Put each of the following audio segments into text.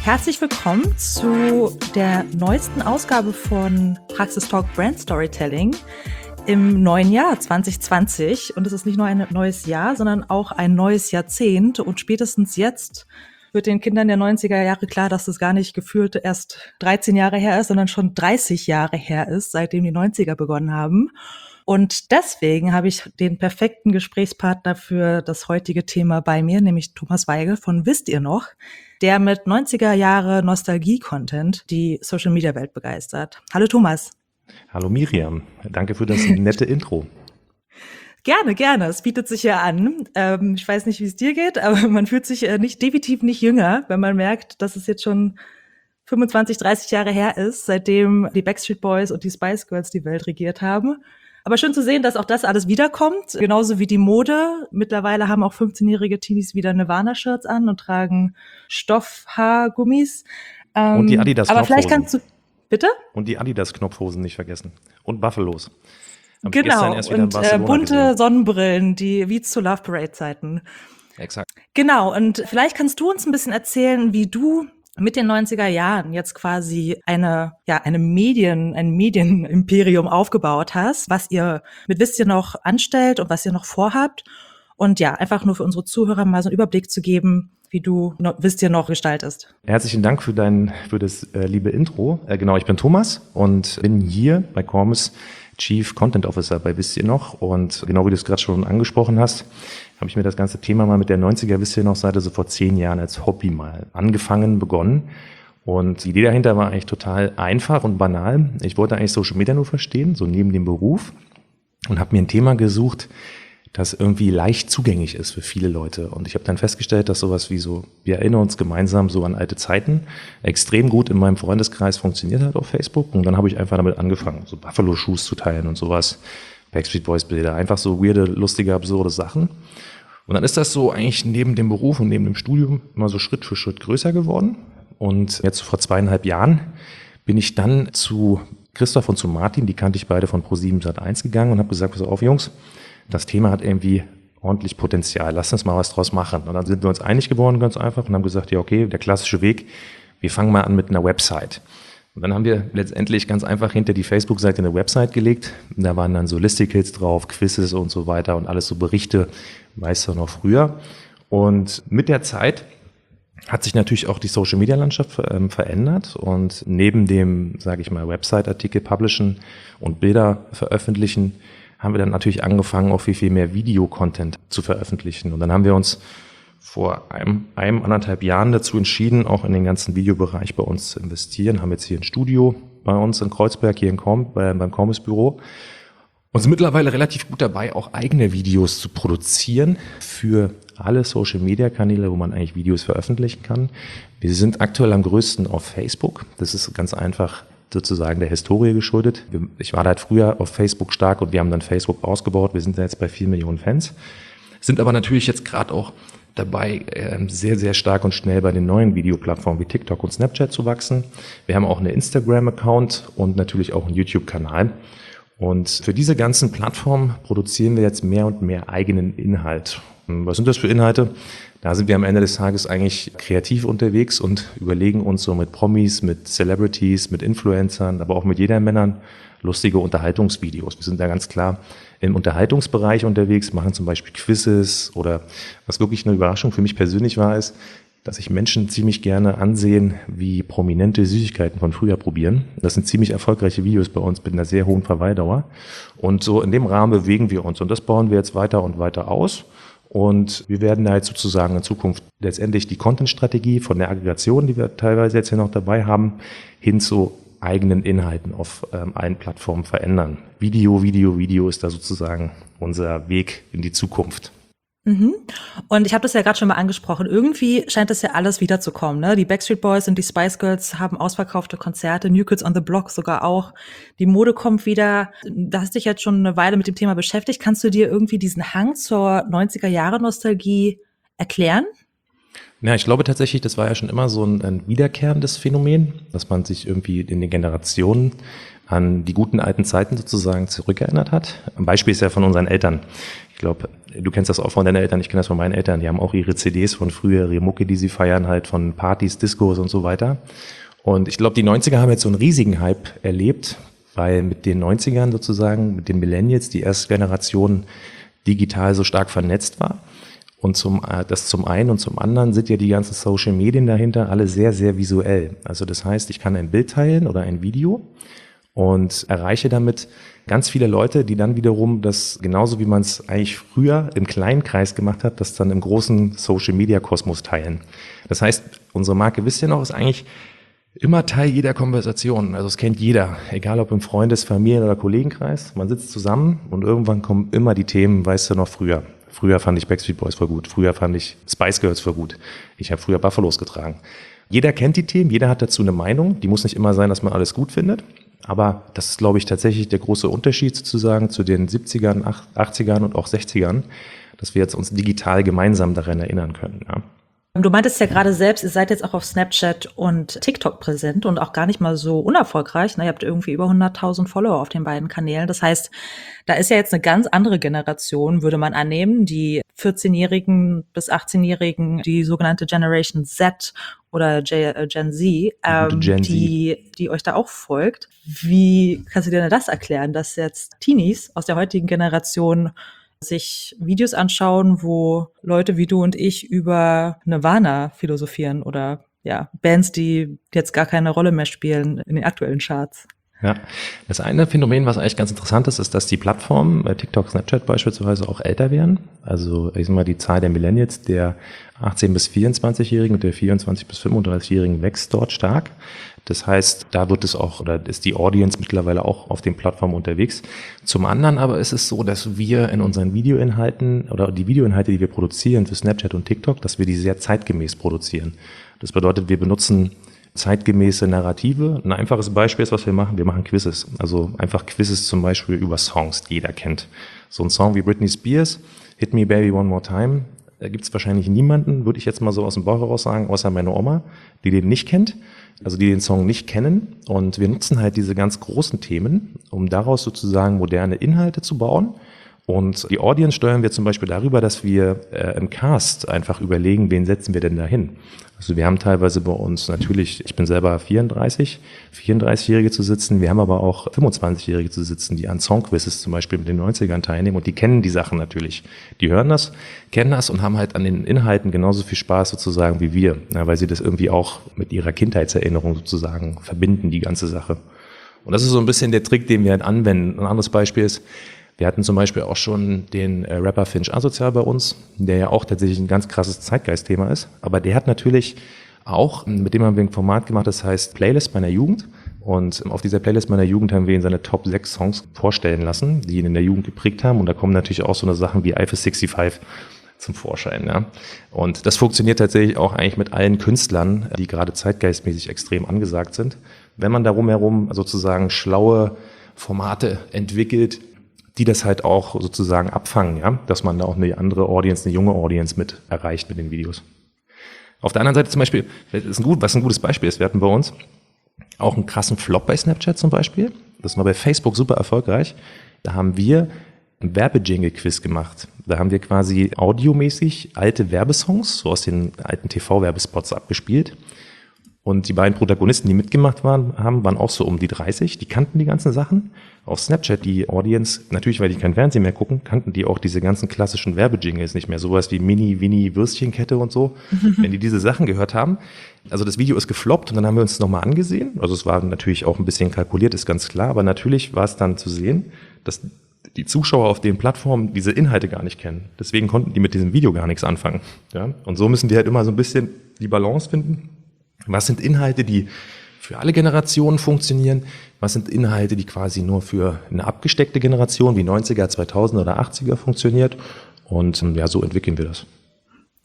Herzlich willkommen zu der neuesten Ausgabe von Praxistalk Brand Storytelling im neuen Jahr 2020. Und es ist nicht nur ein neues Jahr, sondern auch ein neues Jahrzehnt. Und spätestens jetzt wird den Kindern der 90er Jahre klar, dass es gar nicht gefühlt erst 13 Jahre her ist, sondern schon 30 Jahre her ist, seitdem die 90er begonnen haben. Und deswegen habe ich den perfekten Gesprächspartner für das heutige Thema bei mir, nämlich Thomas Weigel von Wisst ihr noch, der mit 90er Jahre Nostalgie-Content die Social-Media-Welt begeistert. Hallo Thomas. Hallo Miriam, danke für das nette Intro. Gerne, gerne. Es bietet sich ja an. Ich weiß nicht, wie es dir geht, aber man fühlt sich definitiv nicht jünger, wenn man merkt, dass es jetzt schon 25, 30 Jahre her ist, seitdem die Backstreet Boys und die Spice Girls die Welt regiert haben. Aber schön zu sehen, dass auch das alles wiederkommt, genauso wie die Mode. Mittlerweile haben auch 15-jährige Teenies wieder Nirvana-Shirts an und tragen Stoffhaargummis. Und die Adidas-Knopfhosen. Aber vielleicht kannst du, bitte? Und die Adidas-Knopfhosen nicht vergessen. Und Buffalos. Genau, und bunte gesehen. Sonnenbrillen, wie zu Love Parade-Zeiten. Exakt. Genau, und vielleicht kannst du uns ein bisschen erzählen, wie du mit den 90er Jahren jetzt quasi ein Medienimperium aufgebaut hast, was ihr mit Wisst ihr noch anstellt und was ihr noch vorhabt. Und ja, einfach nur für unsere Zuhörer mal so einen Überblick zu geben, wie du Wisst ihr noch gestaltest. Herzlichen Dank für das liebe Intro. Genau, ich bin Thomas und bin hier bei Cormys Chief Content Officer bei Wisst ihr noch. Und genau wie du es gerade schon angesprochen hast, habe ich mir das ganze Thema mal mit der 90er Wisst ihr noch Seite so vor 10 Jahren als Hobby mal begonnen. Und die Idee dahinter war eigentlich total einfach und banal. Ich wollte eigentlich Social Media nur verstehen, so neben dem Beruf, und habe mir ein Thema gesucht, das irgendwie leicht zugänglich ist für viele Leute. Und ich habe dann festgestellt, dass sowas wie so, wir erinnern uns gemeinsam so an alte Zeiten, extrem gut in meinem Freundeskreis funktioniert hat auf Facebook. Und dann habe ich einfach damit angefangen, so Buffalo-Shoes zu teilen und sowas, Backstreet Boys-Bilder, einfach so weirde, lustige, absurde Sachen. Und dann ist das so eigentlich neben dem Beruf und neben dem Studium immer so Schritt für Schritt größer geworden. Und jetzt vor 2,5 Jahren bin ich dann zu Christoph und zu Martin, die kannte ich beide von Pro7 Sat.1 gegangen und habe gesagt, pass auf Jungs, das Thema hat irgendwie ordentlich Potenzial, lasst uns mal was draus machen. Und dann sind wir uns einig geworden, ganz einfach, und haben gesagt, ja okay, der klassische Weg, wir fangen mal an mit einer Website. Und dann haben wir letztendlich ganz einfach hinter die Facebook-Seite eine Website gelegt. Und da waren dann so Listicles drauf, Quizzes und so weiter und alles so Berichte, weißt du noch früher. Und mit der Zeit hat sich natürlich auch die Social-Media-Landschaft verändert. Und neben dem, sage ich mal, Website-Artikel publishen und Bilder veröffentlichen, haben wir dann natürlich angefangen, auch viel mehr Video-Content zu veröffentlichen. Und dann haben wir uns vor einem 1,5 Jahren dazu entschieden, auch in den ganzen Videobereich bei uns zu investieren. Haben jetzt hier ein Studio bei uns in Kreuzberg, hier beim Cormys Büro. Und sind mittlerweile relativ gut dabei, auch eigene Videos zu produzieren für alle Social-Media-Kanäle, wo man eigentlich Videos veröffentlichen kann. Wir sind aktuell am größten auf Facebook. Das ist ganz einfach sozusagen der Historie geschuldet. Ich war halt früher auf Facebook stark und wir haben dann Facebook ausgebaut. Wir sind jetzt bei 4 Millionen Fans. Sind aber natürlich jetzt gerade auch dabei, sehr, sehr stark und schnell bei den neuen Videoplattformen wie TikTok und Snapchat zu wachsen. Wir haben auch eine Instagram-Account und natürlich auch einen YouTube-Kanal. Und für diese ganzen Plattformen produzieren wir jetzt mehr und mehr eigenen Inhalt. Was sind das für Inhalte? Da sind wir am Ende des Tages eigentlich kreativ unterwegs und überlegen uns so mit Promis, mit Celebrities, mit Influencern, aber auch mit Jedermännern lustige Unterhaltungsvideos. Wir sind da ganz klar im Unterhaltungsbereich unterwegs, machen zum Beispiel Quizzes oder was wirklich eine Überraschung für mich persönlich war, ist, dass sich Menschen ziemlich gerne ansehen, wie prominente Süßigkeiten von früher probieren. Das sind ziemlich erfolgreiche Videos bei uns mit einer sehr hohen Verweildauer. Und so in dem Rahmen bewegen wir uns und das bauen wir jetzt weiter und weiter aus. Und wir werden da jetzt sozusagen in Zukunft letztendlich die Content-Strategie von der Aggregation, die wir teilweise jetzt hier noch dabei haben, hin zu eigenen Inhalten auf allen Plattformen verändern. Video ist da sozusagen unser Weg in die Zukunft. Und ich habe das ja gerade schon mal angesprochen, irgendwie scheint das ja alles wiederzukommen, ne? Die Backstreet Boys und die Spice Girls haben ausverkaufte Konzerte, New Kids on the Block sogar auch. Die Mode kommt wieder. Da hast dich jetzt schon eine Weile mit dem Thema beschäftigt. Kannst du dir irgendwie diesen Hang zur 90er-Jahre-Nostalgie erklären? Ja, ich glaube tatsächlich, das war ja schon immer so ein wiederkehrendes Phänomen, dass man sich irgendwie in den Generationen an die guten alten Zeiten sozusagen zurückerinnert hat. Ein Beispiel ist ja von unseren Eltern. Ich glaube, du kennst das auch von deinen Eltern, ich kenne das von meinen Eltern. Die haben auch ihre CDs von früher, ihre Mucke, die sie feiern, halt von Partys, Discos und so weiter. Und ich glaube, die 90er haben jetzt so einen riesigen Hype erlebt, weil mit den 90ern sozusagen, mit den Millennials, die erste Generation digital so stark vernetzt war. Und das zum einen und zum anderen sind ja die ganzen Social Medien dahinter alle sehr, sehr visuell. Also das heißt, ich kann ein Bild teilen oder ein Video und erreiche damit ganz viele Leute, die dann wiederum das, genauso wie man es eigentlich früher im kleinen Kreis gemacht hat, das dann im großen Social Media Kosmos teilen. Das heißt, unsere Marke, wisst ihr noch, ist eigentlich immer Teil jeder Konversation. Also es kennt jeder, egal ob im Freundes-, Familien- oder Kollegenkreis. Man sitzt zusammen und irgendwann kommen immer die Themen, weißt du noch, früher. Früher fand ich Backstreet Boys voll gut. Früher fand ich Spice Girls voll gut. Ich habe früher Buffalos getragen. Jeder kennt die Themen, jeder hat dazu eine Meinung. Die muss nicht immer sein, dass man alles gut findet. Aber das ist, glaube ich, tatsächlich der große Unterschied sozusagen zu den 70ern, 80ern und auch 60ern, dass wir jetzt uns digital gemeinsam daran erinnern können. Ja. Du meintest ja gerade selbst, ihr seid jetzt auch auf Snapchat und TikTok präsent und auch gar nicht mal so unerfolgreich. Ihr habt irgendwie über 100.000 Follower auf den beiden Kanälen. Das heißt, da ist ja jetzt eine ganz andere Generation, würde man annehmen, die 14-Jährigen bis 18-Jährigen, die sogenannte Generation Z oder Gen Z, die euch da auch folgt. Wie kannst du dir denn das erklären, dass jetzt Teenies aus der heutigen Generation sich Videos anschauen, wo Leute wie du und ich über Nirvana philosophieren oder ja, Bands, die jetzt gar keine Rolle mehr spielen in den aktuellen Charts? Ja, das eine Phänomen, was eigentlich ganz interessant ist, ist, dass die Plattformen, TikTok, Snapchat beispielsweise, auch älter werden. Also ich sag mal, die Zahl der Millennials, der 18- bis 24-Jährigen und der 24- bis 35-Jährigen wächst dort stark. Das heißt, da wird es auch, oder ist die Audience mittlerweile auch auf den Plattformen unterwegs. Zum anderen aber ist es so, dass wir in unseren Videoinhalten oder die Videoinhalte, die wir produzieren für Snapchat und TikTok, dass wir die sehr zeitgemäß produzieren. Das bedeutet, wir benutzen zeitgemäße Narrative. Ein einfaches Beispiel ist, was wir machen Quizzes. Also einfach Quizzes zum Beispiel über Songs, die jeder kennt. So ein Song wie Britney Spears, Hit Me Baby One More Time, da gibt es wahrscheinlich niemanden, würde ich jetzt mal so aus dem Bauch heraus sagen, außer meine Oma, die den nicht kennt, also die den Song nicht kennen. Und wir nutzen halt diese ganz großen Themen, um daraus sozusagen moderne Inhalte zu bauen. Und die Audience steuern wir zum Beispiel darüber, dass wir im Cast einfach überlegen, wen setzen wir denn da hin. Also wir haben teilweise bei uns natürlich, ich bin selber 34-Jährige zu sitzen, wir haben aber auch 25-Jährige zu sitzen, die an Songquizzes zum Beispiel mit den 90ern teilnehmen und die kennen die Sachen natürlich. Die hören das, kennen das und haben halt an den Inhalten genauso viel Spaß sozusagen wie wir, weil sie das irgendwie auch mit ihrer Kindheitserinnerung sozusagen verbinden, die ganze Sache. Und das ist so ein bisschen der Trick, den wir halt anwenden. Ein anderes Beispiel ist, wir hatten zum Beispiel auch schon den Rapper Finch Asozial bei uns, der ja auch tatsächlich ein ganz krasses Zeitgeistthema ist. Aber der hat natürlich auch, mit dem haben wir ein Format gemacht, das heißt Playlist meiner Jugend. Und auf dieser Playlist meiner Jugend haben wir ihn seine Top 6 Songs vorstellen lassen, die ihn in der Jugend geprägt haben. Und da kommen natürlich auch so eine Sachen wie Eiffel 65 zum Vorschein. Ja. Und das funktioniert tatsächlich auch eigentlich mit allen Künstlern, die gerade zeitgeistmäßig extrem angesagt sind. Wenn man darum herum sozusagen schlaue Formate entwickelt, die das halt auch sozusagen abfangen, ja, dass man da auch eine andere Audience, eine junge Audience mit erreicht mit den Videos. Auf der anderen Seite zum Beispiel, was ein gutes Beispiel ist, wir hatten bei uns auch einen krassen Flop bei Snapchat zum Beispiel. Das war bei Facebook super erfolgreich. Da haben wir ein Werbejingle-Quiz gemacht. Da haben wir quasi audiomäßig alte Werbesongs, so aus den alten TV-Werbespots abgespielt. Und die beiden Protagonisten, die mitgemacht waren auch so um die 30. Die kannten die ganzen Sachen. Auf Snapchat, die Audience, natürlich, weil die kein Fernsehen mehr gucken, kannten die auch diese ganzen klassischen Werbejingles nicht mehr. Sowas wie Mini, Winnie, Würstchenkette und so. Wenn die diese Sachen gehört haben. Also das Video ist gefloppt und dann haben wir uns das nochmal angesehen. Also es war natürlich auch ein bisschen kalkuliert, ist ganz klar. Aber natürlich war es dann zu sehen, dass die Zuschauer auf den Plattformen diese Inhalte gar nicht kennen. Deswegen konnten die mit diesem Video gar nichts anfangen. Ja? Und so müssen die halt immer so ein bisschen die Balance finden. Was sind Inhalte, die für alle Generationen funktionieren? Was sind Inhalte, die quasi nur für eine abgesteckte Generation wie 90er, 2000er oder 80er funktioniert? Und ja, so entwickeln wir das.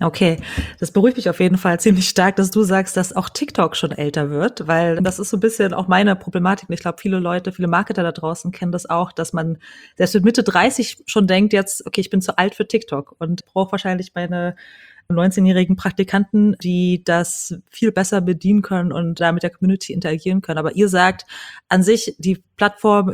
Okay, das beruhigt mich auf jeden Fall ziemlich stark, dass du sagst, dass auch TikTok schon älter wird, weil das ist so ein bisschen auch meine Problematik. Und ich glaube, viele Leute, viele Marketer da draußen kennen das auch, dass man selbst mit Mitte 30 schon denkt jetzt, okay, ich bin zu alt für TikTok und brauche wahrscheinlich meine 19-jährigen Praktikanten, die das viel besser bedienen können und da mit der Community interagieren können. Aber ihr sagt an sich, die Plattform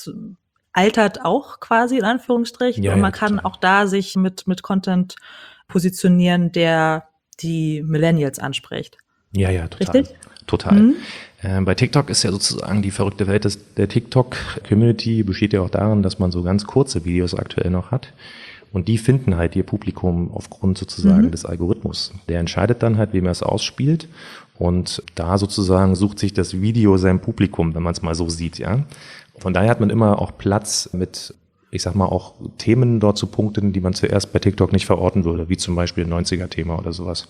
altert auch quasi in Anführungsstrichen Ja, und ja, man kann total. auch da sich mit Content positionieren, der die Millennials anspricht. Ja, ja, total. Richtig? Total. Mhm. Bei TikTok ist ja sozusagen die verrückte Welt der TikTok-Community besteht ja auch darin, dass man so ganz kurze Videos aktuell noch hat. Und die finden halt ihr Publikum aufgrund sozusagen des Algorithmus. Der entscheidet dann halt, wem er es ausspielt. Und da sozusagen sucht sich das Video sein Publikum, wenn man es mal so sieht, ja. Von daher hat man immer auch Platz mit, ich sag mal, auch Themen dort zu punkten, die man zuerst bei TikTok nicht verorten würde, wie zum Beispiel ein 90er-Thema oder sowas.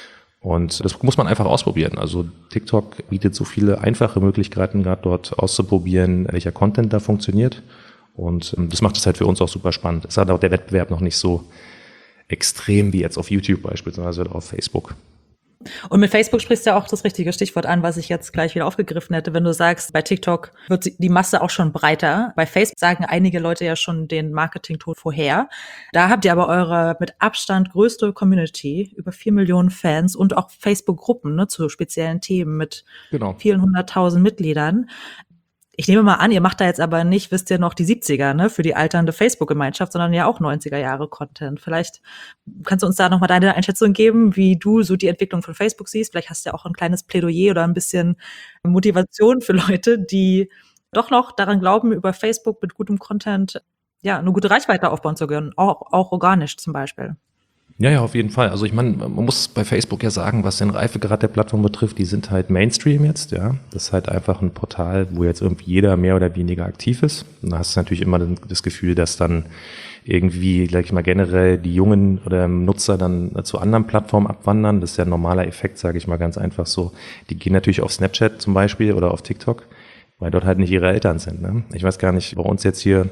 Und das muss man einfach ausprobieren. Also TikTok bietet so viele einfache Möglichkeiten, gerade dort auszuprobieren, welcher Content da funktioniert. Und das macht es halt für uns auch super spannend. Es hat auch der Wettbewerb noch nicht so extrem wie jetzt auf YouTube beispielsweise oder auf Facebook. Und mit Facebook sprichst du ja auch das richtige Stichwort an, was ich jetzt gleich wieder aufgegriffen hätte. Wenn du sagst, bei TikTok wird die Masse auch schon breiter. Bei Facebook sagen einige Leute ja schon den Marketing-Tod vorher. Da habt ihr aber eure mit Abstand größte Community, über 4 Millionen Fans und auch Facebook-Gruppen, ne, zu speziellen Themen mit Genau. vielen 100.000 Mitgliedern. Ich nehme mal an, ihr macht da jetzt aber nicht, wisst ihr noch, die 70er, ne, für die alternde Facebook-Gemeinschaft, sondern ja auch 90er Jahre Content. Vielleicht kannst du uns da nochmal deine Einschätzung geben, wie du so die Entwicklung von Facebook siehst. Vielleicht hast du ja auch ein kleines Plädoyer oder ein bisschen Motivation für Leute, die doch noch daran glauben, über Facebook mit gutem Content, ja, eine gute Reichweite aufbauen zu können. Auch organisch zum Beispiel. Ja, ja, auf jeden Fall. Also ich meine, man muss bei Facebook ja sagen, was den Reifegrad der Plattform betrifft, die sind halt Mainstream jetzt, ja. Das ist halt einfach ein Portal, wo jetzt irgendwie jeder mehr oder weniger aktiv ist. Und da hast du natürlich immer das Gefühl, dass dann irgendwie, sag ich mal, generell die jungen oder Nutzer dann zu anderen Plattformen abwandern. Das ist ja ein normaler Effekt, sage ich mal ganz einfach so. Die gehen natürlich auf Snapchat zum Beispiel oder auf TikTok, weil dort halt nicht ihre Eltern sind, ne? Ich weiß gar nicht, bei uns jetzt hier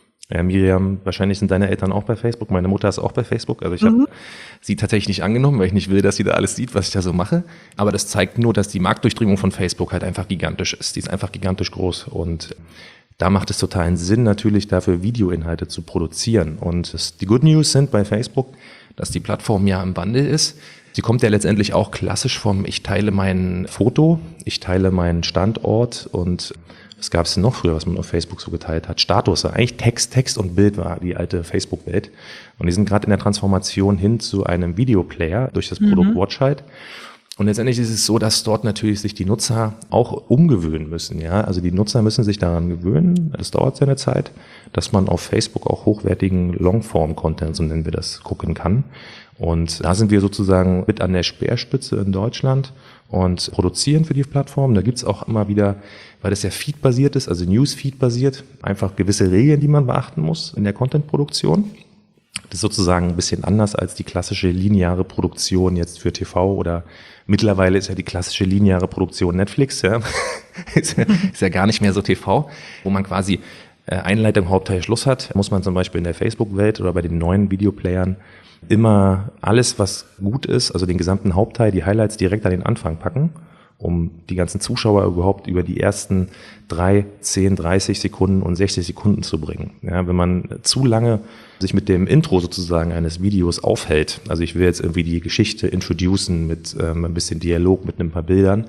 Miriam, wahrscheinlich sind deine Eltern auch bei Facebook. Meine Mutter ist auch bei Facebook. Also ich habe sie tatsächlich nicht angenommen, weil ich nicht will, dass sie da alles sieht, was ich da so mache. Aber das zeigt nur, dass die Marktdurchdringung von Facebook halt einfach gigantisch ist. Die ist einfach gigantisch groß. Und da macht es totalen Sinn, natürlich dafür Videoinhalte zu produzieren. Und die Good News sind bei Facebook, dass die Plattform ja im Wandel ist. Sie kommt ja letztendlich auch klassisch vom ich teile mein Foto, ich teile meinen Standort und was gab es denn noch früher, was man auf Facebook so geteilt hat? Status, eigentlich Text und Bild war die alte Facebook-Welt. Und die sind gerade in der Transformation hin zu einem Videoplayer durch das Produkt Watchheit. Und letztendlich ist es so, dass dort natürlich sich die Nutzer auch umgewöhnen müssen. Ja, also die Nutzer müssen sich daran gewöhnen. Das dauert seine Zeit, dass man auf Facebook auch hochwertigen Longform-Content, so nennen wir das, gucken kann. Und da sind wir sozusagen mit an der Speerspitze in Deutschland und produzieren für die Plattform. Da gibt's auch immer wieder, weil das ja Feed-basiert ist, also News-Feed-basiert, einfach gewisse Regeln, die man beachten muss in der Content-Produktion. Das ist sozusagen ein bisschen anders als die klassische lineare Produktion jetzt für TV oder mittlerweile ist ja die klassische lineare Produktion Netflix, ja. ist ja gar nicht mehr so TV, wo man quasi Einleitung, Hauptteil, Schluss hat. Muss man zum Beispiel in der Facebook-Welt oder bei den neuen Videoplayern immer alles, was gut ist, also den gesamten Hauptteil, die Highlights direkt an den Anfang packen, um die ganzen Zuschauer überhaupt über die ersten 3, 10, 30 Sekunden und 60 Sekunden zu bringen. Ja, wenn man zu lange sich mit dem Intro sozusagen eines Videos aufhält, also ich will jetzt irgendwie die Geschichte introducen mit ein bisschen Dialog, mit ein paar Bildern,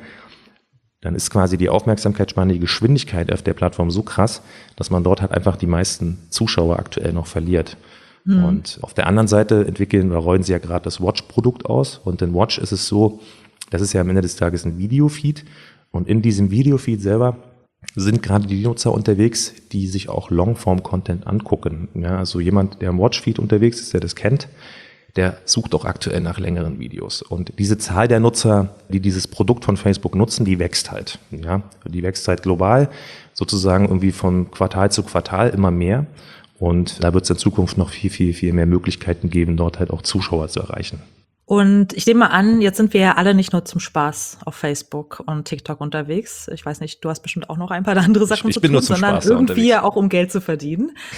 dann ist quasi die Aufmerksamkeitsspanne, die Geschwindigkeit auf der Plattform so krass, dass man dort halt einfach die meisten Zuschauer aktuell noch verliert. Und auf der anderen Seite entwickeln oder rollen sie ja gerade das Watch-Produkt aus. Und in Watch ist es so, das ist ja am Ende des Tages ein Videofeed. Und in diesem Videofeed selber sind gerade die Nutzer unterwegs, die sich auch Longform-Content angucken. Ja, also jemand, der im Watch-Feed unterwegs ist, der das kennt, der sucht auch aktuell nach längeren Videos. Und diese Zahl der Nutzer, die dieses Produkt von Facebook nutzen, die wächst halt. Ja, die wächst halt global, sozusagen irgendwie von Quartal zu Quartal immer mehr. Und da wird es in Zukunft noch viel mehr Möglichkeiten geben, dort halt auch Zuschauer zu erreichen. Und ich nehme mal an, jetzt sind wir ja alle nicht nur zum Spaß auf Facebook und TikTok unterwegs. Ich weiß nicht, du hast bestimmt auch noch ein paar andere Sachen Ich zu bin tun, nur zum sondern Spaß da irgendwie unterwegs. ja auch um Geld zu verdienen.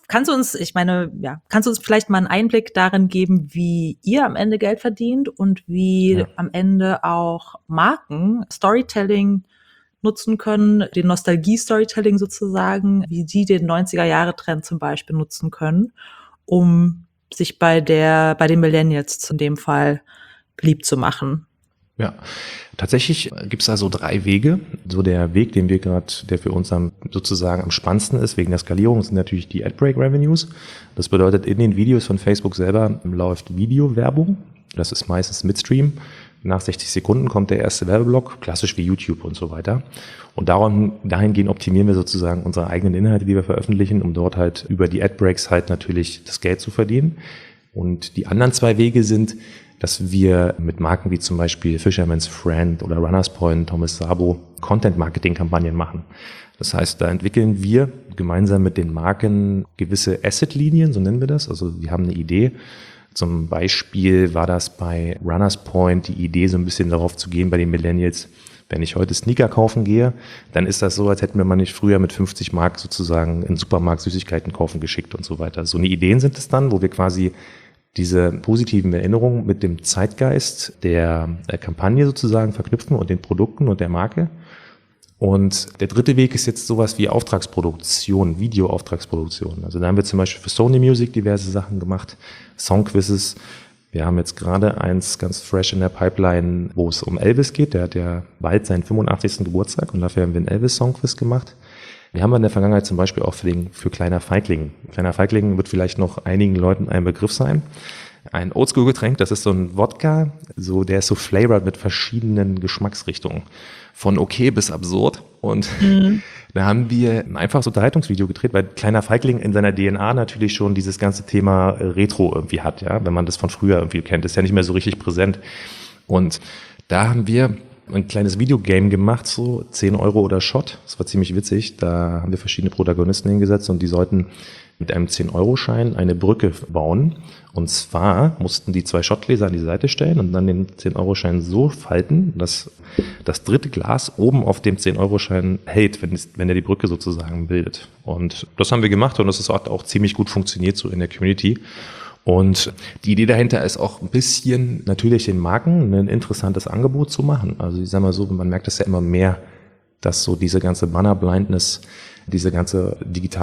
Kannst du uns, ich meine, ja, kannst du uns vielleicht mal einen Einblick darin geben, wie ihr am Ende Geld verdient und wie am Ende auch Marken Storytelling nutzen können, den Nostalgie-Storytelling sozusagen, wie die den 90er-Jahre-Trend zum Beispiel nutzen können, um sich bei den Millennials in dem Fall beliebt zu machen? Ja, tatsächlich gibt es also 3 Wege. So der Weg, der für uns sozusagen am spannendsten ist, wegen der Skalierung, sind natürlich die Ad-Break-Revenues. Das bedeutet, in den Videos von Facebook selber läuft Videowerbung. Das ist meistens Midstream. Nach 60 Sekunden kommt der erste Werbeblock, klassisch wie YouTube und so weiter. Und dahingehend optimieren wir sozusagen unsere eigenen Inhalte, die wir veröffentlichen, um dort halt über die Ad-Breaks halt natürlich das Geld zu verdienen. Und die anderen 2 Wege sind, dass wir mit Marken wie zum Beispiel Fisherman's Friend oder Runners Point, Thomas Sabo Content-Marketing-Kampagnen machen. Das heißt, da entwickeln wir gemeinsam mit den Marken gewisse Asset-Linien, so nennen wir das. Also wir haben eine Idee. Zum Beispiel war das bei Runners Point die Idee, so ein bisschen darauf zu gehen bei den Millennials. Wenn ich heute Sneaker kaufen gehe, dann ist das so, als hätten wir mal nicht früher mit 50 Mark sozusagen in den Supermarkt Süßigkeiten kaufen geschickt und so weiter. So eine Ideen sind es dann, wo wir quasi diese positiven Erinnerungen mit dem Zeitgeist der Kampagne sozusagen verknüpfen und den Produkten und der Marke. Und der dritte Weg ist jetzt sowas wie Auftragsproduktion, Videoauftragsproduktion. Also da haben wir zum Beispiel für Sony Music diverse Sachen gemacht, Songquizzes. Wir haben jetzt gerade eins ganz fresh in der Pipeline, wo es um Elvis geht. Der hat ja bald seinen 85. Geburtstag und dafür haben wir einen Elvis-Songquiz gemacht. Wir haben in der Vergangenheit zum Beispiel auch für Kleiner Feigling. Kleiner Feigling wird vielleicht noch einigen Leuten ein Begriff sein. Ein Oldschool-Getränk, das ist so ein Wodka, der ist so flavored mit verschiedenen Geschmacksrichtungen. Von okay bis absurd. Und da haben wir ein einfaches Unterhaltungsvideo gedreht, weil Kleiner Feigling in seiner DNA natürlich schon dieses ganze Thema Retro irgendwie hat, ja, wenn man das von früher irgendwie kennt. Das ist ja nicht mehr so richtig präsent. Und da haben wir ein kleines Videogame gemacht, so 10 Euro oder Shot. Das war ziemlich witzig. Da haben wir verschiedene Protagonisten hingesetzt und die sollten mit einem 10-Euro-Schein eine Brücke bauen. Und zwar mussten die 2 Shotgläser an die Seite stellen und dann den 10-Euro-Schein so falten, dass das dritte Glas oben auf dem 10-Euro-Schein hält, wenn er die Brücke sozusagen bildet. Und das haben wir gemacht und das hat auch ziemlich gut funktioniert so in der Community. Und die Idee dahinter ist auch ein bisschen natürlich den Marken ein interessantes Angebot zu machen. Also ich sag mal so, man merkt das ja immer mehr, dass so diese ganze Banner-Blindness, diese ganze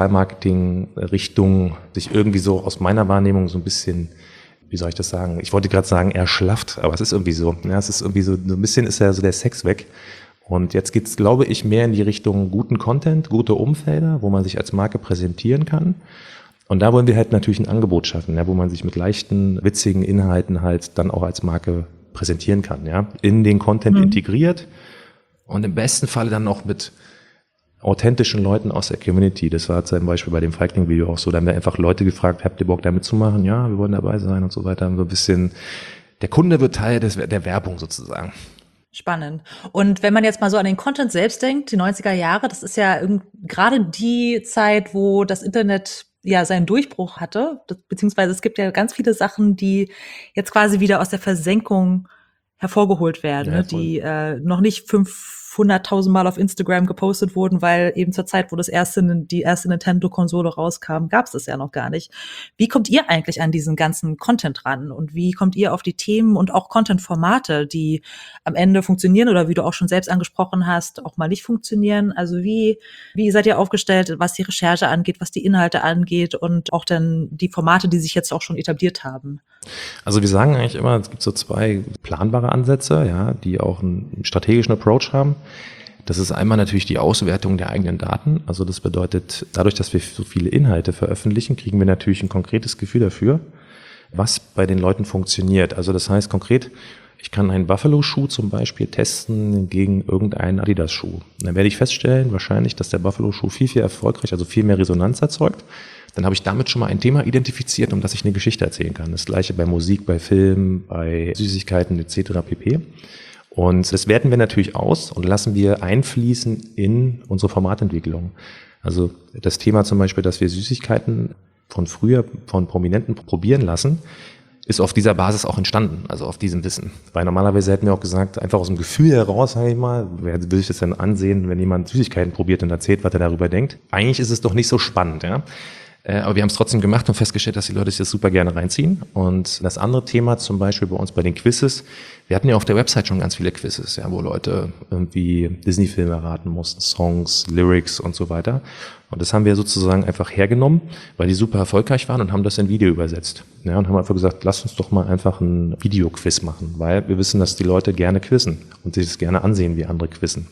Digital-Marketing-Richtung sich irgendwie so aus meiner Wahrnehmung so ein bisschen, wie soll ich das sagen? Ich wollte gerade sagen, erschlafft, aber es ist irgendwie so. Ja, es ist irgendwie so ein bisschen ist ja so der Sex weg. Und jetzt geht's, glaube ich, mehr in die Richtung guten Content, gute Umfelder, wo man sich als Marke präsentieren kann. Und da wollen wir halt natürlich ein Angebot schaffen, ja, wo man sich mit leichten, witzigen Inhalten halt dann auch als Marke präsentieren kann, ja, in den Content integriert und im besten Falle dann auch mit authentischen Leuten aus der Community. Das war zum Beispiel bei dem Feigling-Video auch so. Da haben wir einfach Leute gefragt, habt ihr Bock da mitzumachen? Ja, wir wollen dabei sein und so weiter. So ein bisschen, der Kunde wird Teil der Werbung sozusagen. Spannend. Und wenn man jetzt mal so an den Content selbst denkt, die 90er Jahre, das ist ja gerade die Zeit, wo das Internet ja seinen Durchbruch hatte, beziehungsweise es gibt ja ganz viele Sachen, die jetzt quasi wieder aus der Versenkung hervorgeholt werden, ja, die noch nicht 500.000 Mal auf Instagram gepostet wurden, weil eben zur Zeit, wo die erste Nintendo-Konsole rauskam, gab es das ja noch gar nicht. Wie kommt ihr eigentlich an diesen ganzen Content ran und wie kommt ihr auf die Themen und auch Content-Formate, die am Ende funktionieren oder wie du auch schon selbst angesprochen hast, auch mal nicht funktionieren? Also wie seid ihr aufgestellt, was die Recherche angeht, was die Inhalte angeht und auch dann die Formate, die sich jetzt auch schon etabliert haben? Also wir sagen eigentlich immer, es gibt so 2 planbare Ansätze, ja, die auch einen strategischen Approach haben. Das ist einmal natürlich die Auswertung der eigenen Daten. Also das bedeutet, dadurch, dass wir so viele Inhalte veröffentlichen, kriegen wir natürlich ein konkretes Gefühl dafür, was bei den Leuten funktioniert. Also das heißt konkret, ich kann einen Buffalo-Schuh zum Beispiel testen gegen irgendeinen Adidas-Schuh. Dann werde ich feststellen, wahrscheinlich, dass der Buffalo-Schuh viel, viel erfolgreich, also viel mehr Resonanz erzeugt. Dann habe ich damit schon mal ein Thema identifiziert, um das ich eine Geschichte erzählen kann. Das gleiche bei Musik, bei Film, bei Süßigkeiten etc. pp. Und das werten wir natürlich aus und lassen wir einfließen in unsere Formatentwicklung. Also das Thema zum Beispiel, dass wir Süßigkeiten von früher von Prominenten probieren lassen, ist auf dieser Basis auch entstanden, also auf diesem Wissen. Weil normalerweise hätten wir auch gesagt, einfach aus dem Gefühl heraus, sage ich mal, wer will sich das denn ansehen, wenn jemand Süßigkeiten probiert und erzählt, was er darüber denkt. Eigentlich ist es doch nicht so spannend, ja. Aber wir haben es trotzdem gemacht und festgestellt, dass die Leute sich das super gerne reinziehen. Und das andere Thema zum Beispiel bei uns bei den Quizzes, wir hatten ja auf der Website schon ganz viele Quizzes, ja, wo Leute irgendwie Disney-Filme erraten mussten, Songs, Lyrics und so weiter. Und das haben wir sozusagen einfach hergenommen, weil die super erfolgreich waren und haben das in Video übersetzt. Ja, und haben einfach gesagt, lasst uns doch mal einfach ein Videoquiz machen, weil wir wissen, dass die Leute gerne quizzen und sich das gerne ansehen, wie andere quizzen.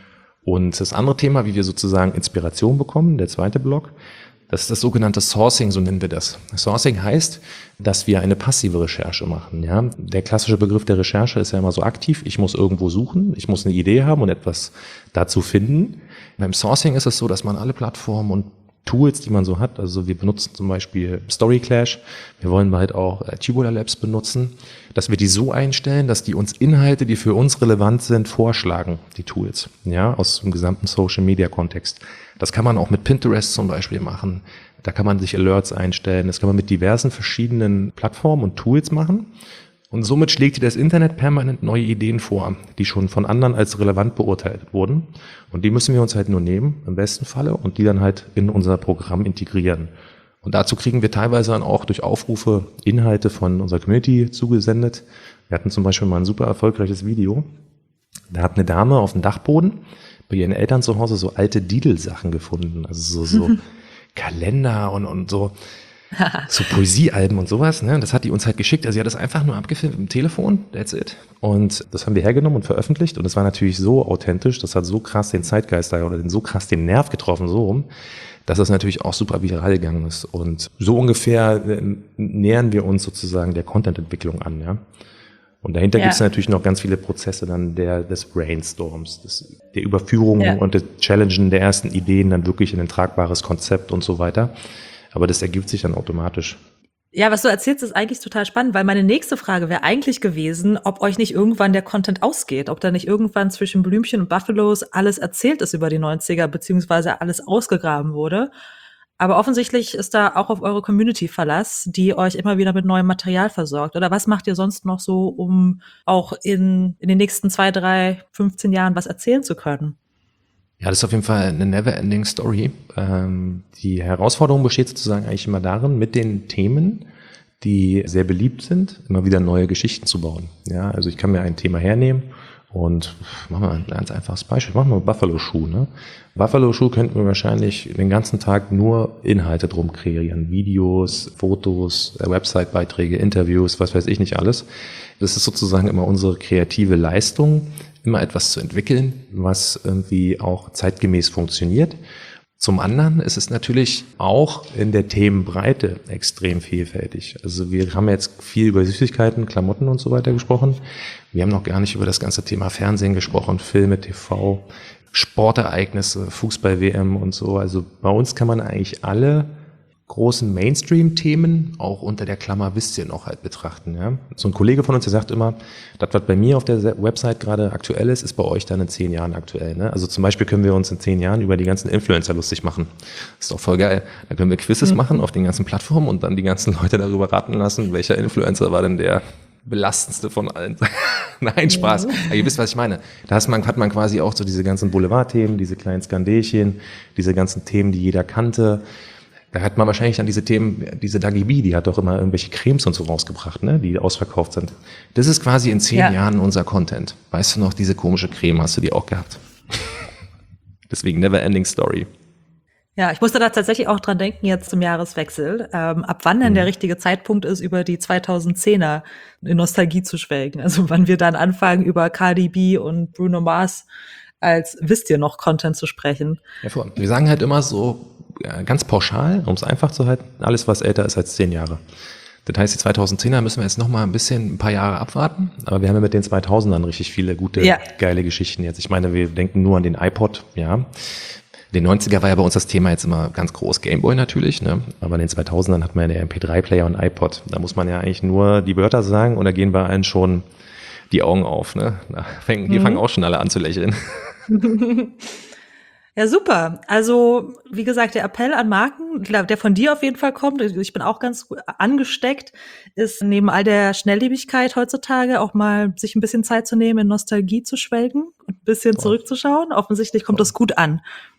Und das andere Thema, wie wir sozusagen Inspiration bekommen, der zweite Block, das ist das sogenannte Sourcing, so nennen wir das. Sourcing heißt, dass wir eine passive Recherche machen. Ja? Der klassische Begriff der Recherche ist ja immer so aktiv. Ich muss irgendwo suchen, ich muss eine Idee haben und etwas dazu finden. Beim Sourcing ist es so, dass man alle Plattformen und Tools, die man so hat, also wir benutzen zum Beispiel Storyclash, wir wollen bald auch Tubular Labs benutzen, dass wir die so einstellen, dass die uns Inhalte, die für uns relevant sind, vorschlagen, die Tools, ja, aus dem gesamten Social-Media-Kontext. Das kann man auch mit Pinterest zum Beispiel machen, da kann man sich Alerts einstellen, das kann man mit diversen verschiedenen Plattformen und Tools machen. Und somit schlägt dir das Internet permanent neue Ideen vor, die schon von anderen als relevant beurteilt wurden. Und die müssen wir uns halt nur nehmen, im besten Falle, und die dann halt in unser Programm integrieren. Und dazu kriegen wir teilweise dann auch durch Aufrufe Inhalte von unserer Community zugesendet. Wir hatten zum Beispiel mal ein super erfolgreiches Video. Da hat eine Dame auf dem Dachboden bei ihren Eltern zu Hause so alte Didel-Sachen gefunden. Also so Kalender und so Poesiealben und sowas, ne? Das hat die uns halt geschickt. Also sie hat das einfach nur abgefilmt mit dem Telefon, that's it. Und das haben wir hergenommen und veröffentlicht. Und es war natürlich so authentisch, das hat so krass den Zeitgeist da oder so krass den Nerv getroffen, so rum, dass das natürlich auch super viral gegangen ist. Und so ungefähr nähern wir uns sozusagen der Content-Entwicklung an, ja. Und dahinter gibt es natürlich noch ganz viele Prozesse dann des Brainstorms, der Überführung und des Challengen der ersten Ideen dann wirklich in ein tragbares Konzept und so weiter. Aber das ergibt sich dann automatisch. Ja, was du erzählst, ist eigentlich total spannend, weil meine nächste Frage wäre eigentlich gewesen, ob euch nicht irgendwann der Content ausgeht, ob da nicht irgendwann zwischen Blümchen und Buffalos alles erzählt ist über die 90er, beziehungsweise alles ausgegraben wurde. Aber offensichtlich ist da auch auf eure Community Verlass, die euch immer wieder mit neuem Material versorgt. Oder was macht ihr sonst noch so, um auch in den nächsten 2, 3, 15 Jahren was erzählen zu können? Ja, das ist auf jeden Fall eine never-ending Story. Die Herausforderung besteht sozusagen eigentlich immer darin, mit den Themen, die sehr beliebt sind, immer wieder neue Geschichten zu bauen. Ja, also ich kann mir ein Thema hernehmen und machen wir ein ganz einfaches Beispiel. Machen wir Buffalo-Schuh. Ne? Buffalo-Schuh könnten wir wahrscheinlich den ganzen Tag nur Inhalte drum kreieren. Videos, Fotos, Website-Beiträge, Interviews, was weiß ich nicht alles. Das ist sozusagen immer unsere kreative Leistung, immer etwas zu entwickeln, was irgendwie auch zeitgemäß funktioniert. Zum anderen ist es natürlich auch in der Themenbreite extrem vielfältig. Also wir haben jetzt viel über Süßigkeiten, Klamotten und so weiter gesprochen. Wir haben noch gar nicht über das ganze Thema Fernsehen gesprochen, Filme, TV, Sportereignisse, Fußball-WM und so. Also bei uns kann man eigentlich alle großen Mainstream-Themen auch unter der Klammer wisst ihr noch halt betrachten. Ja? So ein Kollege von uns, der sagt immer, das, was bei mir auf der Website gerade aktuell ist bei euch dann in 10 Jahren aktuell. Ne? Also zum Beispiel können wir uns in 10 Jahren über die ganzen Influencer lustig machen. Ist doch voll geil. Da können wir Quizzes machen auf den ganzen Plattformen und dann die ganzen Leute darüber raten lassen, welcher Influencer war denn der belastendste von allen. Nein, Spaß. Aber ihr wisst, was ich meine. Da hat man quasi auch so diese ganzen Boulevardthemen, diese kleinen Skandelchen, diese ganzen Themen, die jeder kannte. Da hat man wahrscheinlich dann diese Themen, diese Dagi B, die hat doch immer irgendwelche Cremes und so rausgebracht, ne, die ausverkauft sind. Das ist quasi in 10 Jahren unser Content. Weißt du noch, diese komische Creme hast du die auch gehabt? Deswegen Never-Ending Story. Ja, ich musste da tatsächlich auch dran denken, jetzt zum Jahreswechsel, ab wann denn der richtige Zeitpunkt ist, über die 2010er in Nostalgie zu schwelgen. Also wann wir dann anfangen, über Cardi B und Bruno Mars als wisst ihr noch Content zu sprechen. Ja, wir sagen halt immer so, ganz pauschal, um es einfach zu halten, alles, was älter ist als 10 Jahre. Das heißt, die 2010er müssen wir jetzt noch mal ein paar Jahre abwarten, aber wir haben ja mit den 2000ern richtig viele gute, geile Geschichten jetzt. Ich meine, wir denken nur an den iPod, ja. Den 90er war ja bei uns das Thema jetzt immer ganz groß, Gameboy natürlich, ne? Aber in den 2000ern hat man ja den MP3-Player und iPod. Da muss man ja eigentlich nur die Wörter sagen und da gehen bei allen schon die Augen auf, ne? Die fangen auch schon alle an zu lächeln. Ja, super. Also, wie gesagt, der Appell an Marken, der von dir auf jeden Fall kommt, ich bin auch ganz angesteckt, ist neben all der Schnelllebigkeit heutzutage auch mal sich ein bisschen Zeit zu nehmen, in Nostalgie zu schwelgen und ein bisschen zurückzuschauen. Offensichtlich kommt das gut an.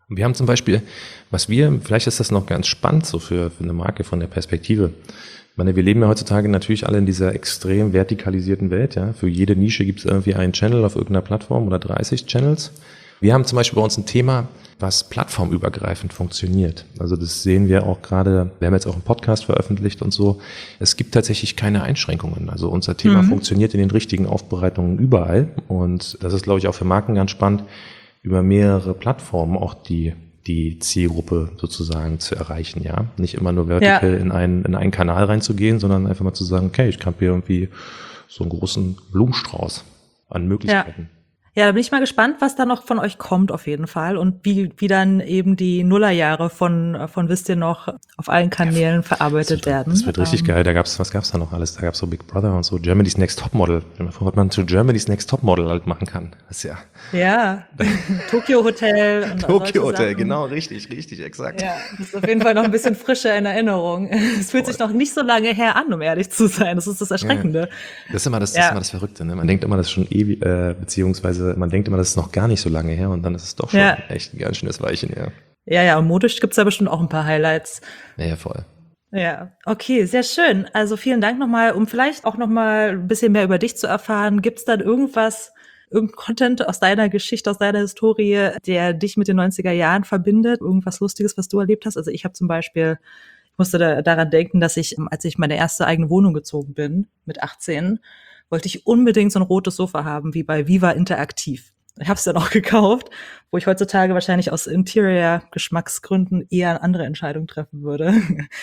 Und wir haben zum Beispiel, vielleicht ist das noch ganz spannend so für eine Marke von der Perspektive. Ich meine, wir leben ja heutzutage natürlich alle in dieser extrem vertikalisierten Welt. Ja. Für jede Nische gibt es irgendwie einen Channel auf irgendeiner Plattform oder 30 Channels. Wir haben zum Beispiel bei uns ein Thema, was plattformübergreifend funktioniert. Also das sehen wir auch gerade, wir haben jetzt auch einen Podcast veröffentlicht und so. Es gibt tatsächlich keine Einschränkungen. Also unser Thema funktioniert in den richtigen Aufbereitungen überall. Und das ist, glaube ich, auch für Marken ganz spannend, über mehrere Plattformen auch die Zielgruppe sozusagen zu erreichen, ja. Nicht immer nur vertikal in einen Kanal reinzugehen, sondern einfach mal zu sagen, okay, ich habe hier irgendwie so einen großen Blumenstrauß an Möglichkeiten. Ja, da bin ich mal gespannt, was da noch von euch kommt auf jeden Fall und wie dann eben die Nullerjahre von wisst ihr noch auf allen Kanälen verarbeitet werden. Das wird richtig geil. Was gab's da noch alles? Da gab's so Big Brother und so Germany's Next Topmodel. Was man zu Germany's Next Topmodel halt machen kann. Das ist ja. Tokyo Hotel. Tokyo Hotel, genau, richtig, exakt. Ja, das ist auf jeden Fall noch ein bisschen frischer in Erinnerung. Es fühlt sich noch nicht so lange her an, um ehrlich zu sein. Das ist das Erschreckende. Ja. Das ist immer das Verrückte, ne? Man denkt immer, das ist schon ewig, beziehungsweise man denkt immer, das ist noch gar nicht so lange her und dann ist es doch schon echt ein ganz schönes Weilchen her. Ja, und modisch gibt's da bestimmt auch ein paar Highlights. Ja, voll. Ja, okay, sehr schön. Also vielen Dank nochmal, um vielleicht auch nochmal ein bisschen mehr über dich zu erfahren. Gibt's dann irgendein Content aus deiner Geschichte, aus deiner Historie, der dich mit den 90er Jahren verbindet? Irgendwas Lustiges, was du erlebt hast? Also ich habe zum Beispiel, ich musste daran denken, dass als ich meine erste eigene Wohnung gezogen bin, mit 18, wollte ich unbedingt so ein rotes Sofa haben, wie bei Viva Interaktiv. Ich habe es dann auch gekauft, wo ich heutzutage wahrscheinlich aus Interior-Geschmacksgründen eher eine andere Entscheidung treffen würde.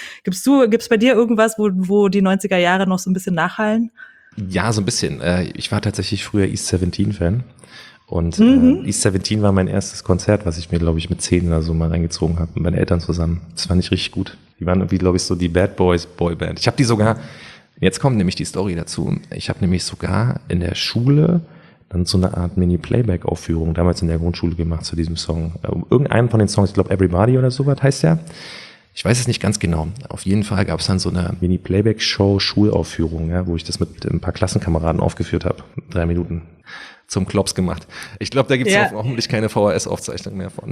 Gibt's bei dir irgendwas, wo die 90er Jahre noch so ein bisschen nachhallen? Ja, so ein bisschen. Ich war tatsächlich früher East 17-Fan. Und East 17 war mein erstes Konzert, was ich mir, glaube ich, mit 10 oder so mal reingezogen habe, mit meinen Eltern zusammen. Das fand ich richtig gut. Die waren irgendwie, glaube ich, so die Bad Boys Boyband. Ich habe die sogar... Jetzt kommt nämlich die Story dazu. Ich habe nämlich sogar in der Schule dann so eine Art Mini-Playback-Aufführung damals in der Grundschule gemacht zu diesem Song. Irgendeinen von den Songs, ich glaube Everybody oder sowas heißt der. Ich weiß es nicht ganz genau. Auf jeden Fall gab es dann so eine Mini-Playback-Show, Schulaufführung, ja, wo ich das mit ein paar Klassenkameraden aufgeführt habe. 3 Minuten zum Klops gemacht. Ich glaube, da gibt es auch hoffentlich keine VHS-Aufzeichnung mehr von.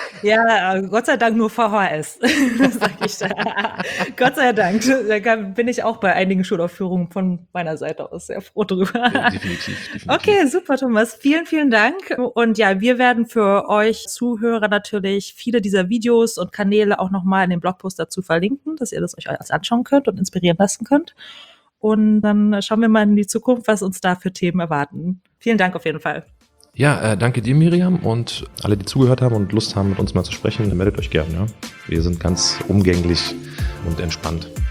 Ja, Gott sei Dank nur VHS. Das sag ich da. Gott sei Dank. Da bin ich auch bei einigen Schulaufführungen von meiner Seite aus sehr froh drüber. Ja, definitiv. Okay, super, Thomas. Vielen, vielen Dank. Und ja, wir werden für euch Zuhörer natürlich viele dieser Videos und Kanäle auch nochmal in dem Blogpost dazu verlinken, dass ihr das euch alles anschauen könnt und inspirieren lassen könnt. Und dann schauen wir mal in die Zukunft, was uns da für Themen erwarten. Vielen Dank auf jeden Fall. Ja, danke dir, Miriam, und alle, die zugehört haben und Lust haben, mit uns mal zu sprechen, meldet euch gerne. Ja? Wir sind ganz umgänglich und entspannt.